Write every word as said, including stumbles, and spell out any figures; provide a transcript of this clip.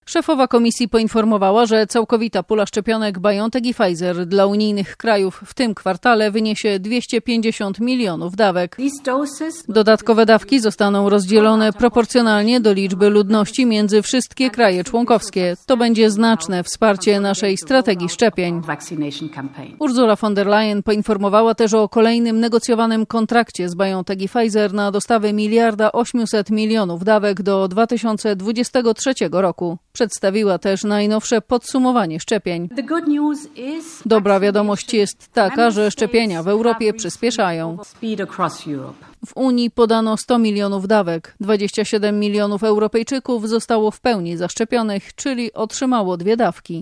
Szefowa komisji poinformowała, że całkowita pula szczepionek BioNTech i Pfizer dla unijnych krajów w tym kwartale wyniesie dwieście pięćdziesiąt milionów dawek. Dodatkowe dawki zostaną rozdzielone proporcjonalnie do liczby ludności między wszystkie kraje członkowskie. To będzie znaczne wsparcie naszej strategii szczepień. Ursula von der Leyen poinformowała też o kolejnym negocjowanym kontrakcie z BioNTech i Pfizer na dostawę miliarda osiemset milionów dawek do dwa tysiące dwudziestego trzeciego roku. Przedstawiła też najnowsze podsumowanie szczepień. Dobra wiadomość jest taka, że szczepienia w Europie przyspieszają. W Unii podano sto milionów dawek. dwadzieścia siedem milionów Europejczyków zostało w pełni zaszczepionych, czyli otrzymało dwie dawki.